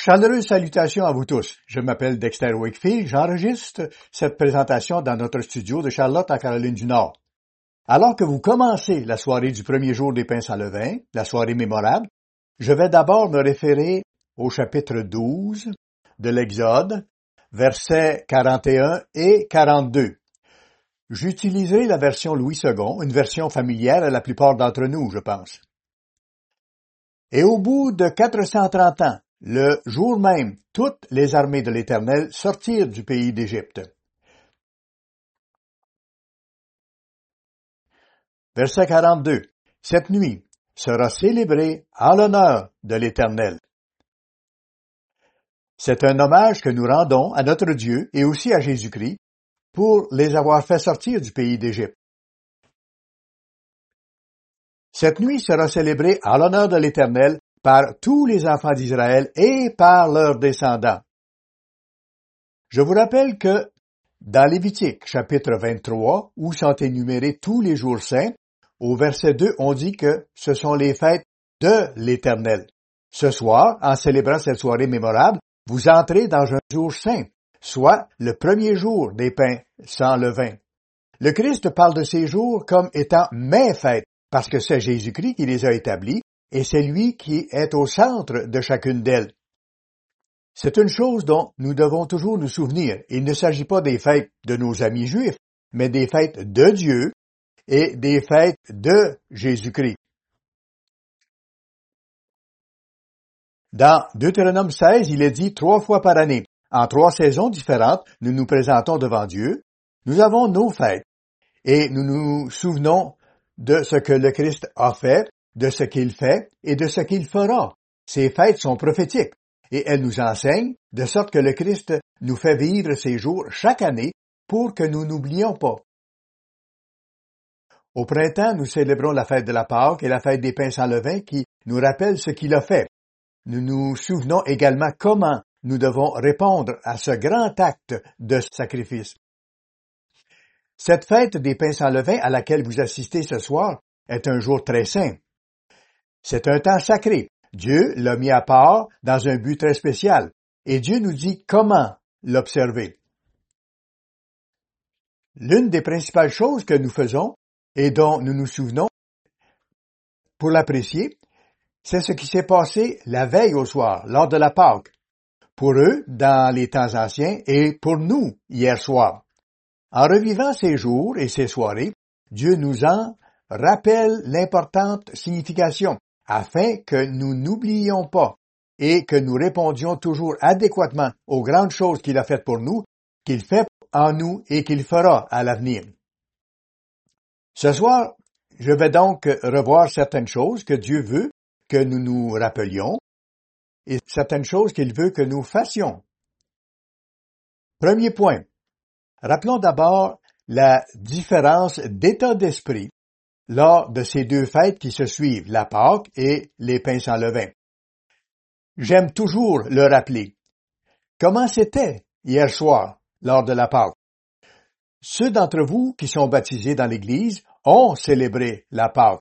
Chaleureuse salutation à vous tous. Je m'appelle Dexter Wakefield. J'enregistre cette présentation dans notre studio de Charlotte en Caroline du Nord. Alors que vous commencez la soirée du premier jour des pains sans levain, la soirée mémorable, je vais d'abord me référer au chapitre 12 de l'Exode, versets 41 et 42. J'utiliserai la version Louis II, une version familière à la plupart d'entre nous, je pense. Et au bout de 430 ans, le jour même, toutes les armées de l'Éternel sortirent du pays d'Égypte. Verset 42. Cette nuit sera célébrée en l'honneur de l'Éternel. C'est un hommage que nous rendons à notre Dieu et aussi à Jésus-Christ pour les avoir fait sortir du pays d'Égypte. Cette nuit sera célébrée en l'honneur de l'Éternel par tous les enfants d'Israël et par leurs descendants. Je vous rappelle que dans Lévitique, chapitre 23, où sont énumérés tous les jours saints, au verset 2, on dit que ce sont les fêtes de l'Éternel. Ce soir, en célébrant cette soirée mémorable, vous entrez dans un jour saint, soit le premier jour des pains sans levain. Le Christ parle de ces jours comme étant mes fêtes, parce que c'est Jésus-Christ qui les a établis, et c'est lui qui est au centre de chacune d'elles. C'est une chose dont nous devons toujours nous souvenir. Il ne s'agit pas des fêtes de nos amis juifs, mais des fêtes de Dieu et des fêtes de Jésus-Christ. Dans Deutéronome 16, il est dit 3 fois par année. En 3 saisons différentes, nous nous présentons devant Dieu. Nous avons nos fêtes et nous nous souvenons de ce que le Christ a fait, de ce qu'il fait et de ce qu'il fera. Ces fêtes sont prophétiques et elles nous enseignent de sorte que le Christ nous fait vivre ces jours chaque année pour que nous n'oublions pas. Au printemps, nous célébrons la fête de la Pâque et la fête des pains sans levain qui nous rappellent ce qu'il a fait. Nous nous souvenons également comment nous devons répondre à ce grand acte de sacrifice. Cette fête des pains sans levain à laquelle vous assistez ce soir est un jour très saint. C'est un temps sacré. Dieu l'a mis à part dans un but très spécial. Et Dieu nous dit comment l'observer. L'une des principales choses que nous faisons et dont nous nous souvenons pour l'apprécier, c'est ce qui s'est passé la veille au soir, lors de la Pâque. Pour eux, dans les temps anciens, et pour nous, hier soir. En revivant ces jours et ces soirées, Dieu nous en rappelle l'importante signification, afin que nous n'oublions pas et que nous répondions toujours adéquatement aux grandes choses qu'il a faites pour nous, qu'il fait en nous et qu'il fera à l'avenir. Ce soir, je vais donc revoir certaines choses que Dieu veut que nous nous rappelions et certaines choses qu'il veut que nous fassions. Premier point. Rappelons d'abord la différence d'état d'esprit lors de ces deux fêtes qui se suivent, la Pâque et les pains sans levain. J'aime toujours le rappeler. Comment c'était hier soir lors de la Pâque? Ceux d'entre vous qui sont baptisés dans l'Église ont célébré la Pâque.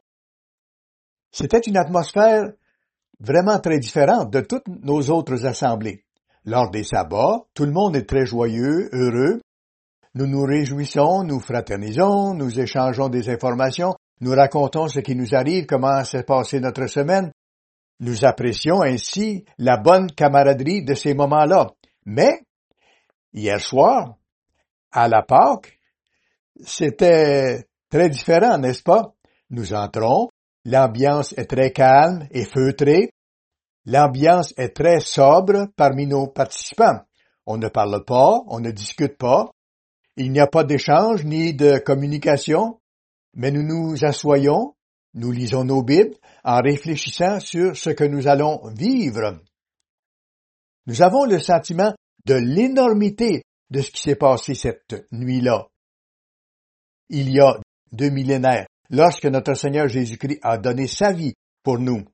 C'était une atmosphère vraiment très différente de toutes nos autres assemblées. Lors des sabbats, tout le monde est très joyeux, heureux. Nous nous réjouissons, nous fraternisons, nous échangeons des informations, nous racontons ce qui nous arrive, comment s'est passée notre semaine. Nous apprécions ainsi la bonne camaraderie de ces moments-là. Mais, hier soir, à la Pâque, c'était très différent, n'est-ce pas? Nous entrons, l'ambiance est très calme et feutrée. L'ambiance est très sobre parmi nos participants. On ne parle pas, on ne discute pas. Il n'y a pas d'échange ni de communication, mais nous nous assoyons, nous lisons nos Bibles en réfléchissant sur ce que nous allons vivre. Nous avons le sentiment de l'énormité de ce qui s'est passé cette nuit-là. Il y a 2 millénaires, lorsque notre Seigneur Jésus-Christ a donné sa vie pour nous.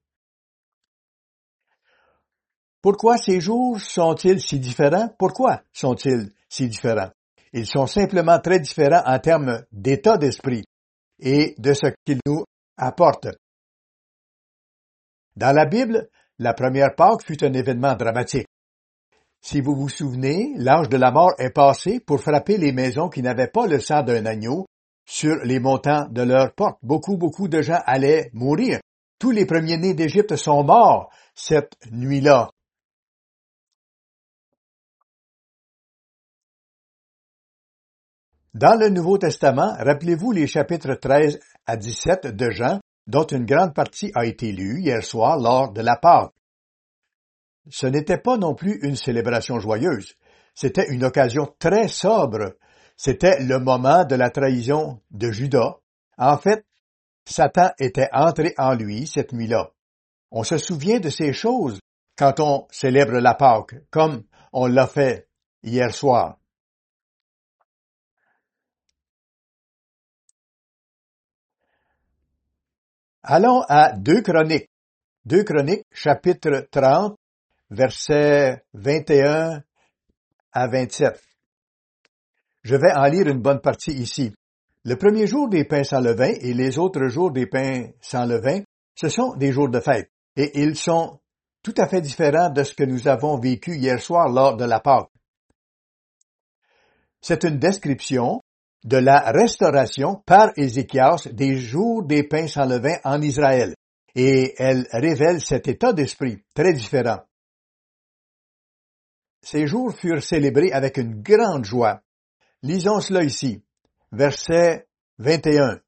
Pourquoi ces jours sont-ils si différents? Pourquoi sont-ils si différents? Ils sont simplement très différents en termes d'état d'esprit et de ce qu'ils nous apportent. Dans la Bible, la première Pâque fut un événement dramatique. Si vous vous souvenez, l'ange de la mort est passé pour frapper les maisons qui n'avaient pas le sang d'un agneau sur les montants de leurs portes. Beaucoup de gens allaient mourir. Tous les premiers-nés d'Égypte sont morts cette nuit-là. Dans le Nouveau Testament, rappelez-vous les chapitres 13 à 17 de Jean, dont une grande partie a été lue hier soir lors de la Pâque. Ce n'était pas non plus une célébration joyeuse. C'était une occasion très sobre. C'était le moment de la trahison de Judas. En fait, Satan était entré en lui cette nuit-là. On se souvient de ces choses quand on célèbre la Pâque, comme on l'a fait hier soir. Allons à 2 Chroniques. 2 Chroniques, chapitre 30, versets 21 à 27. Je vais en lire une bonne partie ici. Le premier jour des pains sans levain et les autres jours des pains sans levain, ce sont des jours de fête, et ils sont tout à fait différents de ce que nous avons vécu hier soir lors de la Pâque. C'est une description de la restauration par Ézéchias des jours des pains sans levain en Israël, et elle révèle cet état d'esprit très différent. Ces jours furent célébrés avec une grande joie. Lisons cela ici. Verset 21.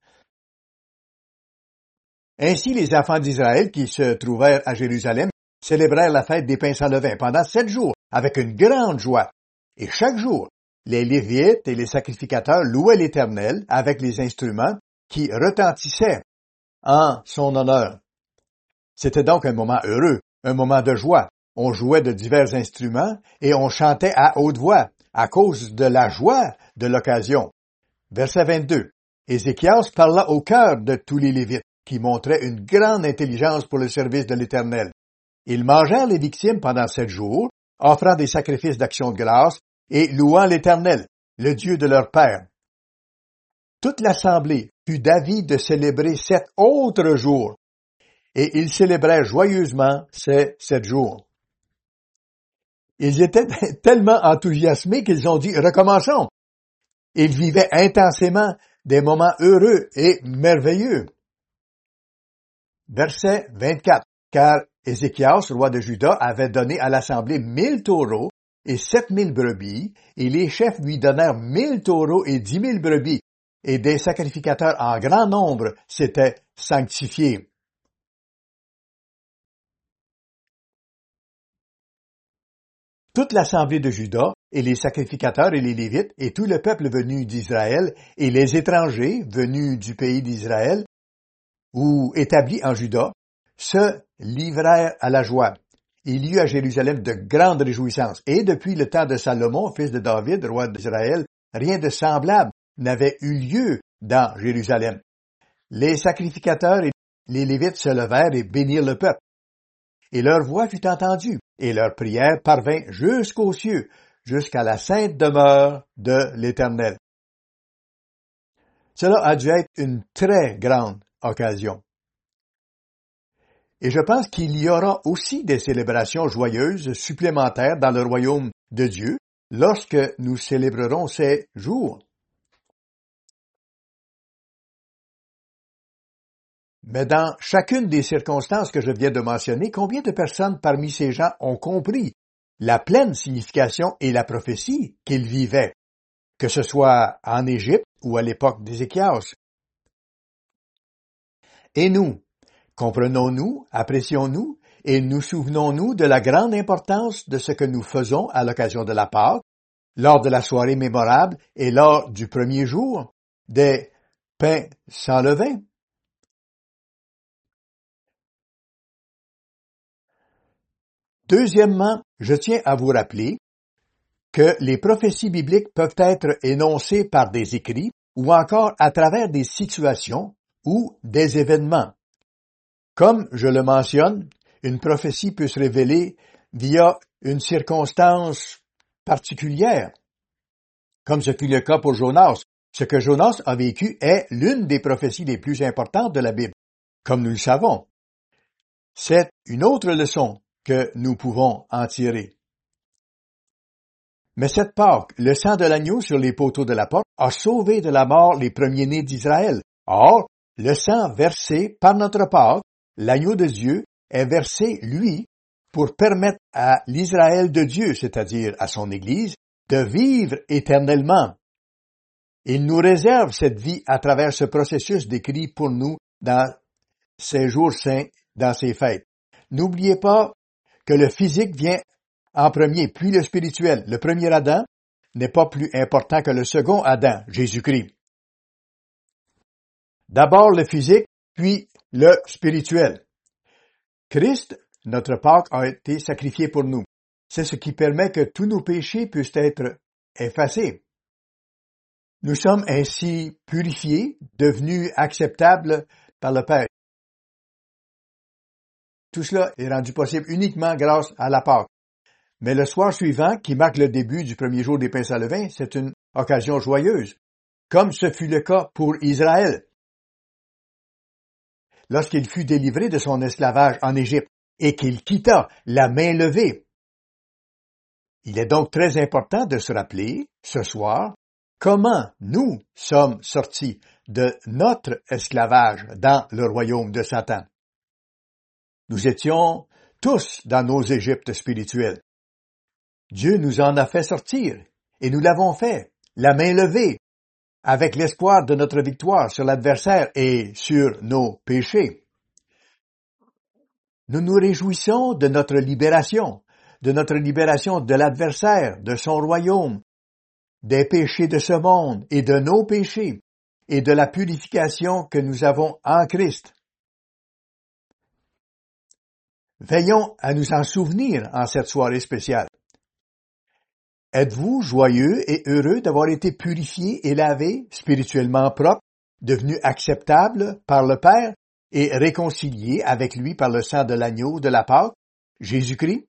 Ainsi les enfants d'Israël qui se trouvèrent à Jérusalem célébrèrent la fête des pains sans levain pendant 7 jours avec une grande joie. Et chaque jour, les Lévites et les sacrificateurs louaient l'Éternel avec les instruments qui retentissaient en son honneur. C'était donc un moment heureux, un moment de joie. On jouait de divers instruments et on chantait à haute voix à cause de la joie de l'occasion. Verset 22. Ézéchias parla au cœur de tous les Lévites, qui montraient une grande intelligence pour le service de l'Éternel. Ils mangèrent les victimes pendant 7 jours, offrant des sacrifices d'action de grâce et louant l'Éternel, le Dieu de leur père. Toute l'assemblée fut d'avis de célébrer 7 autres jours, et ils célébrèrent joyeusement ces 7 jours. Ils étaient tellement enthousiasmés qu'ils ont dit « Recommençons ». Ils vivaient intensément des moments heureux et merveilleux. Verset 24. Car Ézéchias, roi de Juda, avait donné à l'assemblée 1000 taureaux et 7000 brebis, et les chefs lui donnèrent 1000 taureaux et 10 000 brebis, et des sacrificateurs en grand nombre s'étaient sanctifiés. Toute l'assemblée de Juda, et les sacrificateurs et les Lévites, et tout le peuple venu d'Israël, et les étrangers venus du pays d'Israël, ou établis en Juda, se livrèrent à la joie. Il y eut à Jérusalem de grandes réjouissances, et depuis le temps de Salomon, fils de David, roi d'Israël, rien de semblable n'avait eu lieu dans Jérusalem. Les sacrificateurs et les Lévites se levèrent et bénirent le peuple. Et leur voix fut entendue, et leur prière parvint jusqu'aux cieux, jusqu'à la sainte demeure de l'Éternel. Cela a dû être une très grande occasion. Et je pense qu'il y aura aussi des célébrations joyeuses supplémentaires dans le royaume de Dieu lorsque nous célébrerons ces jours. Mais dans chacune des circonstances que je viens de mentionner, combien de personnes parmi ces gens ont compris la pleine signification et la prophétie qu'ils vivaient, que ce soit en Égypte ou à l'époque d'Ézéchias? Et nous, comprenons-nous, apprécions-nous et nous souvenons-nous de la grande importance de ce que nous faisons à l'occasion de la Pâque, lors de la soirée mémorable et lors du premier jour des pains sans levain? Deuxièmement, je tiens à vous rappeler que les prophéties bibliques peuvent être énoncées par des écrits ou encore à travers des situations ou des événements. Comme je le mentionne, une prophétie peut se révéler via une circonstance particulière, comme ce fut le cas pour Jonas. Ce que Jonas a vécu est l'une des prophéties les plus importantes de la Bible, comme nous le savons. C'est une autre leçon que nous pouvons en tirer. Mais cette Pâque, le sang de l'agneau sur les poteaux de la porte, a sauvé de la mort les premiers-nés d'Israël. Or, le sang versé par notre Pâque, l'agneau de Dieu, est versé, lui, pour permettre à l'Israël de Dieu, c'est-à-dire à son Église, de vivre éternellement. Il nous réserve cette vie à travers ce processus décrit pour nous dans ces jours saints, dans ces fêtes. N'oubliez pas que le physique vient en premier, puis le spirituel. Le premier Adam n'est pas plus important que le second Adam, Jésus-Christ. D'abord le physique, puis le spirituel. Christ, notre Pâque, a été sacrifié pour nous. C'est ce qui permet que tous nos péchés puissent être effacés. Nous sommes ainsi purifiés, devenus acceptables par le Père. Tout cela est rendu possible uniquement grâce à la Pâque. Mais le soir suivant, qui marque le début du premier jour des pains sans levain, c'est une occasion joyeuse, comme ce fut le cas pour Israël. Lorsqu'il fut délivré de son esclavage en Égypte et qu'il quitta la main levée. Il est donc très important de se rappeler, ce soir, comment nous sommes sortis de notre esclavage dans le royaume de Satan. Nous étions tous dans nos Égyptes spirituelles. Dieu nous en a fait sortir, et nous l'avons fait, la main levée, avec l'espoir de notre victoire sur l'adversaire et sur nos péchés. Nous nous réjouissons de notre libération de l'adversaire, de son royaume, des péchés de ce monde et de nos péchés, et de la purification que nous avons en Christ. Veillons à nous en souvenir en cette soirée spéciale. Êtes-vous joyeux et heureux d'avoir été purifié et lavé, spirituellement propre, devenu acceptable par le Père et réconcilié avec lui par le sang de l'agneau de la Pâque, Jésus-Christ?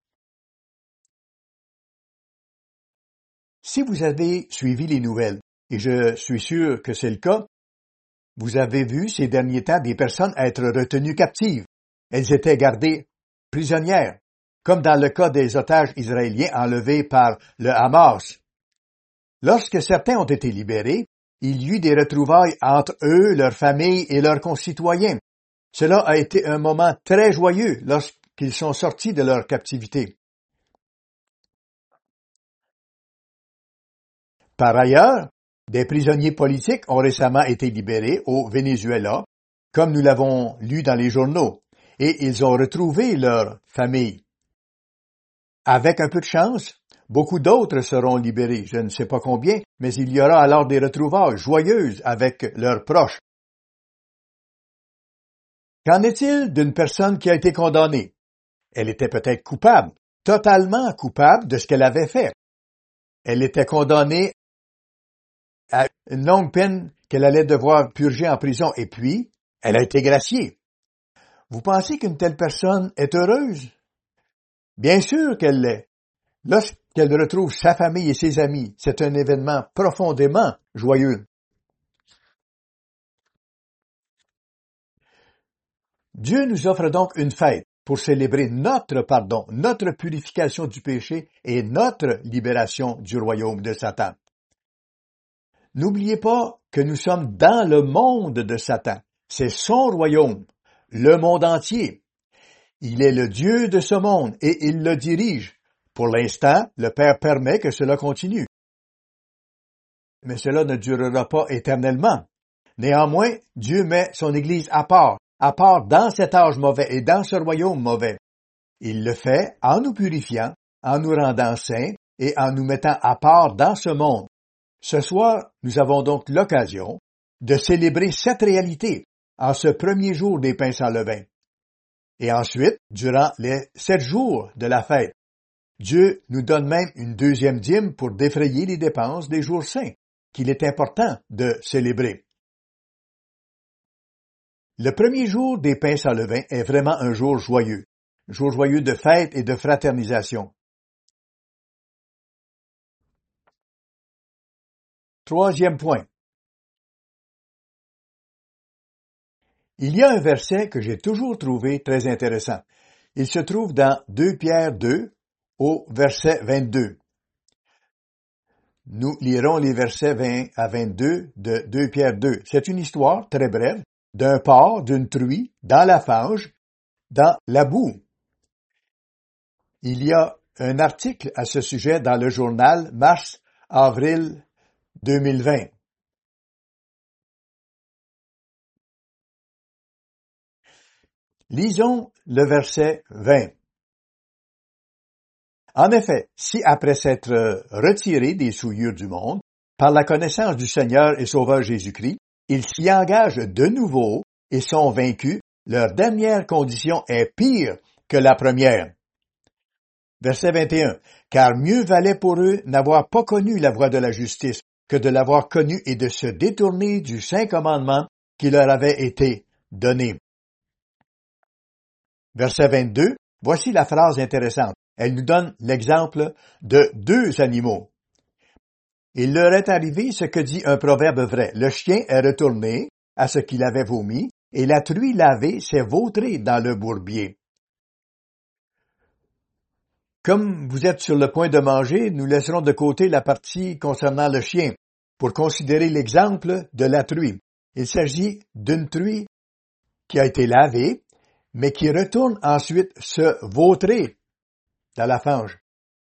Si vous avez suivi les nouvelles, et je suis sûr que c'est le cas, vous avez vu ces derniers temps des personnes être retenues captives. Elles étaient gardées prisonnières, comme dans le cas des otages israéliens enlevés par le Hamas. Lorsque certains ont été libérés, il y eut des retrouvailles entre eux, leurs familles et leurs concitoyens. Cela a été un moment très joyeux lorsqu'ils sont sortis de leur captivité. Par ailleurs, des prisonniers politiques ont récemment été libérés au Venezuela, comme nous l'avons lu dans les journaux, et ils ont retrouvé leur famille. Avec un peu de chance, beaucoup d'autres seront libérés, je ne sais pas combien, mais il y aura alors des retrouvailles joyeuses avec leurs proches. Qu'en est-il d'une personne qui a été condamnée? Elle était peut-être coupable, totalement coupable de ce qu'elle avait fait. Elle était condamnée à une longue peine qu'elle allait devoir purger en prison, et puis, elle a été graciée. Vous pensez qu'une telle personne est heureuse? Bien sûr qu'elle l'est. Lorsqu'elle retrouve sa famille et ses amis, c'est un événement profondément joyeux. Dieu nous offre donc une fête pour célébrer notre pardon, notre purification du péché et notre libération du royaume de Satan. N'oubliez pas que nous sommes dans le monde de Satan. C'est son royaume, le monde entier. Il est le Dieu de ce monde et il le dirige. Pour l'instant, le Père permet que cela continue. Mais cela ne durera pas éternellement. Néanmoins, Dieu met son Église à part dans cet âge mauvais et dans ce royaume mauvais. Il le fait en nous purifiant, en nous rendant saints et en nous mettant à part dans ce monde. Ce soir, nous avons donc l'occasion de célébrer cette réalité en ce premier jour des pains sans levain. Et ensuite, durant les 7 jours de la fête, Dieu nous donne même une deuxième dîme pour défrayer les dépenses des jours saints, qu'il est important de célébrer. Le premier jour des pains sans levain est vraiment un jour joyeux de fête et de fraternisation. Troisième point. Il y a un verset que j'ai toujours trouvé très intéressant. Il se trouve dans 2 Pierre 2, au verset 22. Nous lirons les versets 20 à 22 de 2 Pierre 2. C'est une histoire très brève d'un porc, d'une truie, dans la fange, dans la boue. Il y a un article à ce sujet dans le journal mars-avril 2020. Lisons le verset 20. En effet, si après s'être retirés des souillures du monde, par la connaissance du Seigneur et Sauveur Jésus-Christ, ils s'y engagent de nouveau et sont vaincus, leur dernière condition est pire que la première. Verset 21. Car mieux valait pour eux n'avoir pas connu la voie de la justice que de l'avoir connue et de se détourner du saint commandement qui leur avait été donné. Verset 22. Voici la phrase intéressante. Elle nous donne l'exemple de 2 animaux. Il leur est arrivé ce que dit un proverbe vrai. Le chien est retourné à ce qu'il avait vomi, et la truie lavée s'est vautrée dans le bourbier. Comme vous êtes sur le point de manger, nous laisserons de côté la partie concernant le chien, pour considérer l'exemple de la truie. Il s'agit d'une truie qui a été lavée, mais qui retourne ensuite se vautrer dans la fange.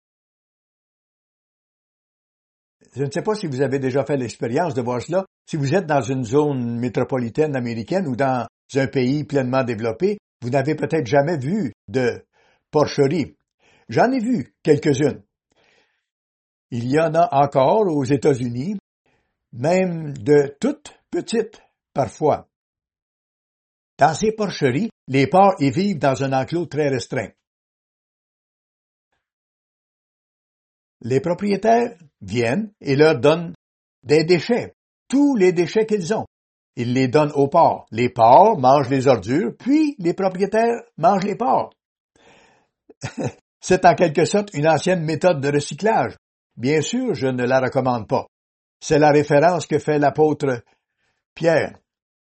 Je ne sais pas si vous avez déjà fait l'expérience de voir cela. Si vous êtes dans une zone métropolitaine américaine ou dans un pays pleinement développé, vous n'avez peut-être jamais vu de porcherie. J'en ai vu quelques-unes. Il y en a encore aux États-Unis, même de toutes petites parfois. Dans ces porcheries, les porcs y vivent dans un enclos très restreint. Les propriétaires viennent et leur donnent des déchets, tous les déchets qu'ils ont. Ils les donnent aux porcs. Les porcs mangent les ordures, puis les propriétaires mangent les porcs. C'est en quelque sorte une ancienne méthode de recyclage. Bien sûr, je ne la recommande pas. C'est la référence que fait l'apôtre Pierre.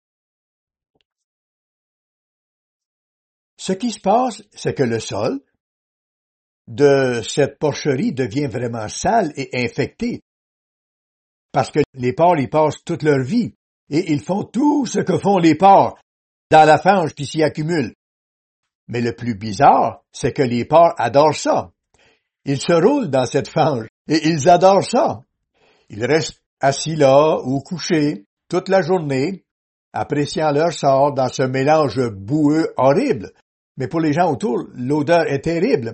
Ce qui se passe, c'est que le sol de cette porcherie devient vraiment sale et infecté, parce que les porcs y passent toute leur vie, et ils font tout ce que font les porcs dans la fange qui s'y accumule. Mais le plus bizarre, c'est que les porcs adorent ça. Ils se roulent dans cette fange, et ils adorent ça. Ils restent assis là ou couchés toute la journée, appréciant leur sort dans ce mélange boueux horrible. Mais pour les gens autour, l'odeur est terrible.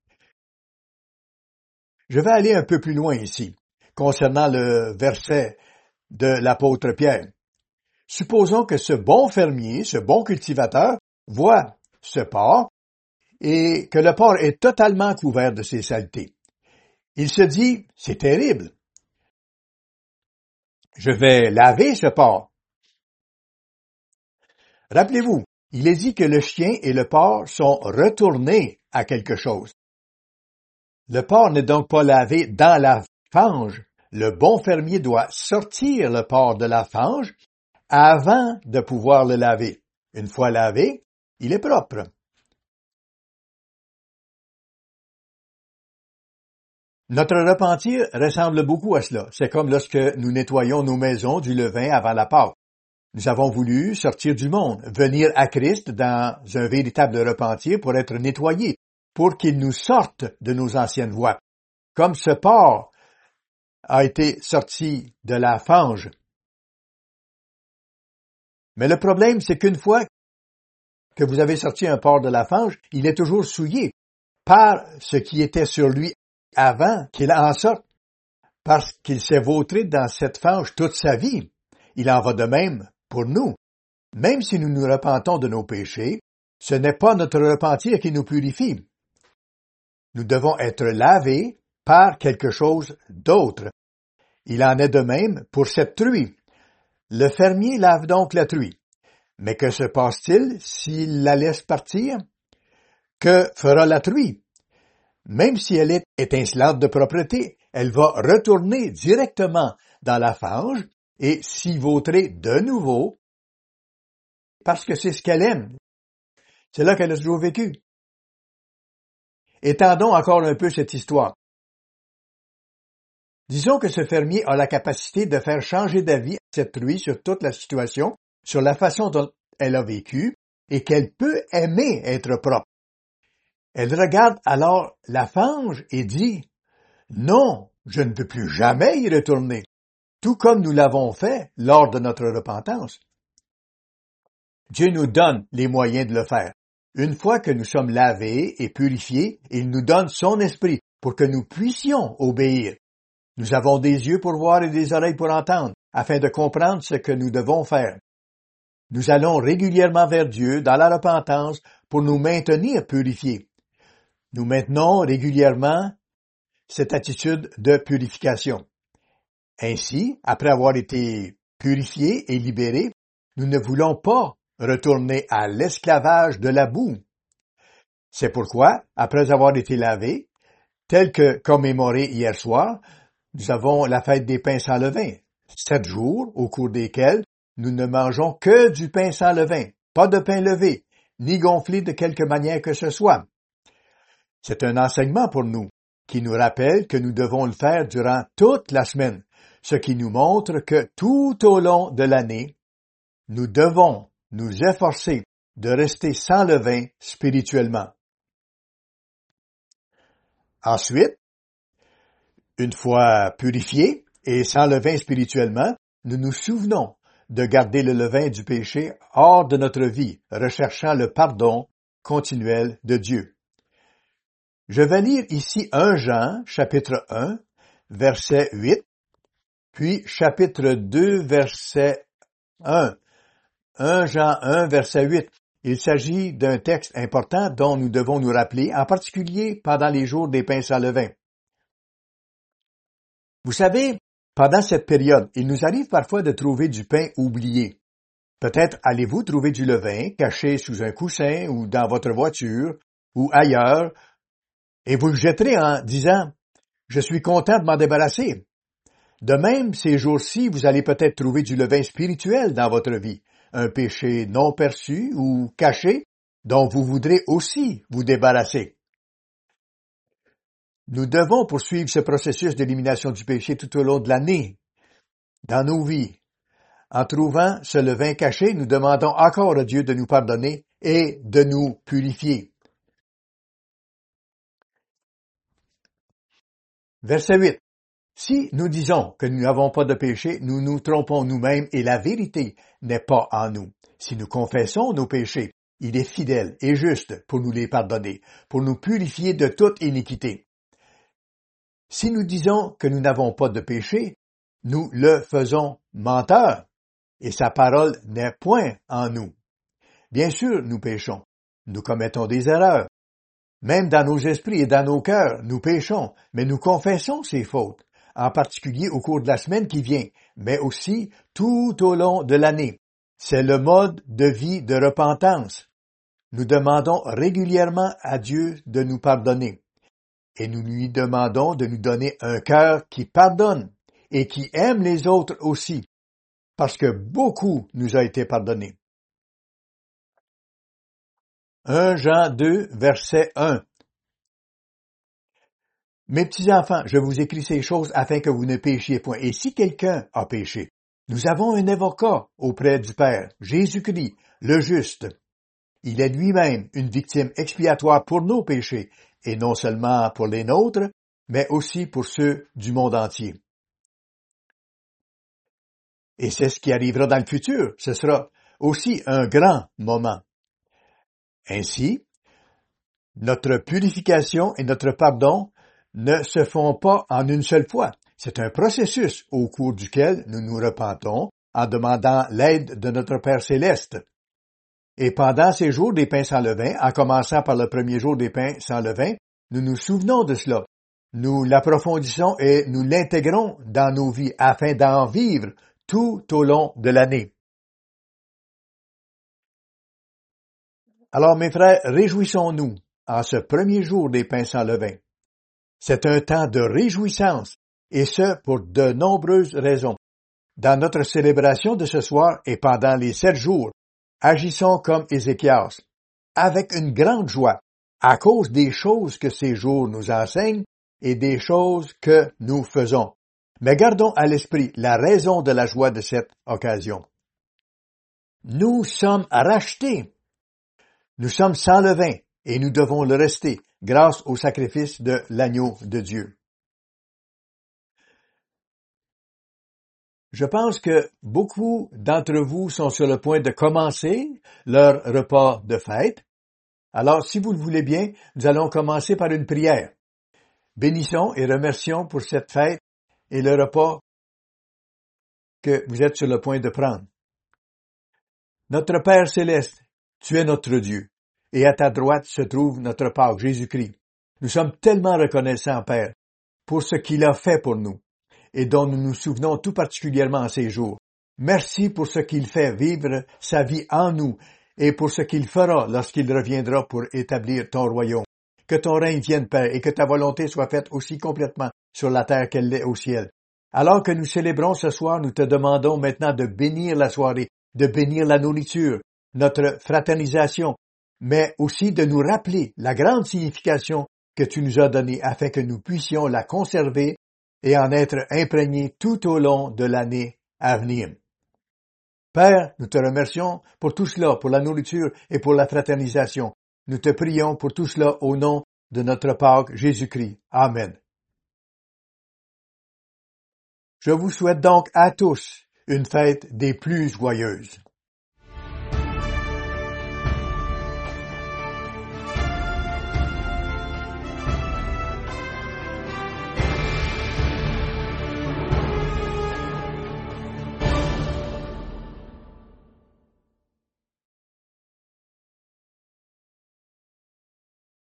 Je vais aller un peu plus loin ici, concernant le verset de l'apôtre Pierre. Supposons que ce bon fermier, ce bon cultivateur, voit ce porc et que le porc est totalement couvert de ses saletés. Il se dit, c'est terrible. Je vais laver ce porc. Rappelez-vous, il est dit que le chien et le porc sont retournés à quelque chose. Le porc n'est donc pas lavé dans la fange. Le bon fermier doit sortir le porc de la fange avant de pouvoir le laver. Une fois lavé, il est propre. Notre repentir ressemble beaucoup à cela. C'est comme lorsque nous nettoyons nos maisons du levain avant la Pâque. Nous avons voulu sortir du monde, venir à Christ dans un véritable repentir pour être nettoyés, pour qu'il nous sorte de nos anciennes voies. Comme ce porc a été sorti de la fange. Mais le problème, c'est qu'une fois que vous avez sorti un porc de la fange, il est toujours souillé par ce qui était sur lui avant qu'il en sorte, parce qu'il s'est vautré dans cette fange toute sa vie. Il en va de même pour nous. Même si nous nous repentons de nos péchés, ce n'est pas notre repentir qui nous purifie. Nous devons être lavés par quelque chose d'autre. Il en est de même pour cette truie. Le fermier lave donc la truie. Mais que se passe-t-il s'il la laisse partir? Que fera la truie? Même si elle est étincelante de propreté, elle va retourner directement dans la fange et s'y vautrer de nouveau parce que c'est ce qu'elle aime. C'est là qu'elle a toujours vécu. Étendons encore un peu cette histoire. Disons que ce fermier a la capacité de faire changer d'avis cette truie sur toute la situation, sur la façon dont elle a vécu, et qu'elle peut aimer être propre. Elle regarde alors la fange et dit « Non, je ne peux plus jamais y retourner », tout comme nous l'avons fait lors de notre repentance. Dieu nous donne les moyens de le faire. Une fois que nous sommes lavés et purifiés, il nous donne son esprit pour que nous puissions obéir. Nous avons des yeux pour voir et des oreilles pour entendre, afin de comprendre ce que nous devons faire. Nous allons régulièrement vers Dieu dans la repentance pour nous maintenir purifiés. Nous maintenons régulièrement cette attitude de purification. Ainsi, après avoir été purifiés et libérés, nous ne voulons pas retourner à l'esclavage de la boue. C'est pourquoi, après avoir été lavés, tel que commémoré hier soir, nous avons la fête des pains sans levain, 7 jours au cours desquels nous ne mangeons que du pain sans levain, pas de pain levé, ni gonflé de quelque manière que ce soit. C'est un enseignement pour nous, qui nous rappelle que nous devons le faire durant toute la semaine, ce qui nous montre que tout au long de l'année, nous devons nous efforcer de rester sans levain spirituellement. Ensuite, une fois purifiés et sans levain spirituellement, nous nous souvenons de garder le levain du péché hors de notre vie, recherchant le pardon continuel de Dieu. Je vais lire ici 1 Jean, chapitre 1, verset 8, puis chapitre 2, verset 1. 1 Jean 1, verset 8. Il s'agit d'un texte important dont nous devons nous rappeler, en particulier pendant les jours des pains sans levain. Vous savez, pendant cette période, il nous arrive parfois de trouver du pain oublié. Peut-être allez-vous trouver du levain caché sous un coussin ou dans votre voiture ou ailleurs, et vous le jetterez en disant « Je suis content de m'en débarrasser ». De même, ces jours-ci, vous allez peut-être trouver du levain spirituel dans votre vie, un péché non perçu ou caché dont vous voudrez aussi vous débarrasser. Nous devons poursuivre ce processus d'élimination du péché tout au long de l'année, dans nos vies. En trouvant ce levain caché, nous demandons encore à Dieu de nous pardonner et de nous purifier. Verset 8. Si nous disons que nous n'avons pas de péché, nous nous trompons nous-mêmes et la vérité n'est pas en nous. Si nous confessons nos péchés, il est fidèle et juste pour nous les pardonner, pour nous purifier de toute iniquité. Si nous disons que nous n'avons pas de péché, nous le faisons menteur, et sa parole n'est point en nous. Bien sûr, nous péchons. Nous commettons des erreurs. Même dans nos esprits et dans nos cœurs, nous péchons, mais nous confessons ces fautes, en particulier au cours de la semaine qui vient, mais aussi tout au long de l'année. C'est le mode de vie de repentance. Nous demandons régulièrement à Dieu de nous pardonner. Et nous lui demandons de nous donner un cœur qui pardonne et qui aime les autres aussi, parce que beaucoup nous a été pardonné. 1 Jean 2, verset 1. Mes petits enfants, je vous écris ces choses afin que vous ne péchiez point. Et si quelqu'un a péché, nous avons un avocat auprès du Père, Jésus-Christ, le juste. Il est lui-même une victime expiatoire pour nos péchés, et non seulement pour les nôtres, mais aussi pour ceux du monde entier. Et c'est ce qui arrivera dans le futur. Ce sera aussi un grand moment. Ainsi, notre purification et notre pardon ne se font pas en une seule fois. C'est un processus au cours duquel nous nous repentons en demandant l'aide de notre Père céleste. Et pendant ces jours des pains sans levain, en commençant par le premier jour des pains sans levain, nous nous souvenons de cela. Nous l'approfondissons et nous l'intégrons dans nos vies afin d'en vivre tout au long de l'année. Alors, mes frères, réjouissons-nous en ce premier jour des pains sans levain. C'est un temps de réjouissance, et ce pour de nombreuses raisons. Dans notre célébration de ce soir et pendant les 7 jours, agissons comme Ézéchias, avec une grande joie, à cause des choses que ces jours nous enseignent et des choses que nous faisons. Mais gardons à l'esprit la raison de la joie de cette occasion. Nous sommes rachetés. Nous sommes sans levain et nous devons le rester grâce au sacrifice de l'agneau de Dieu. Je pense que beaucoup d'entre vous sont sur le point de commencer leur repas de fête. Alors, si vous le voulez bien, nous allons commencer par une prière. Bénissons et remercions pour cette fête et le repas que vous êtes sur le point de prendre. Notre Père céleste, tu es notre Dieu, et à ta droite se trouve notre Pâque, Jésus-Christ. Nous sommes tellement reconnaissants, Père, pour ce qu'il a fait pour nous, et dont nous nous souvenons tout particulièrement en ces jours. Merci pour ce qu'il fait vivre sa vie en nous, et pour ce qu'il fera lorsqu'il reviendra pour établir ton royaume. Que ton règne vienne, Père, et que ta volonté soit faite aussi complètement sur la terre qu'elle l'est au ciel. Alors que nous célébrons ce soir, nous te demandons maintenant de bénir la soirée, de bénir la nourriture, notre fraternisation, mais aussi de nous rappeler la grande signification que tu nous as donnée afin que nous puissions la conserver et en être imprégnés tout au long de l'année à venir. Père, nous te remercions pour tout cela, pour la nourriture et pour la fraternisation. Nous te prions pour tout cela au nom de notre Pâque Jésus-Christ. Amen. Je vous souhaite donc à tous une fête des plus joyeuses.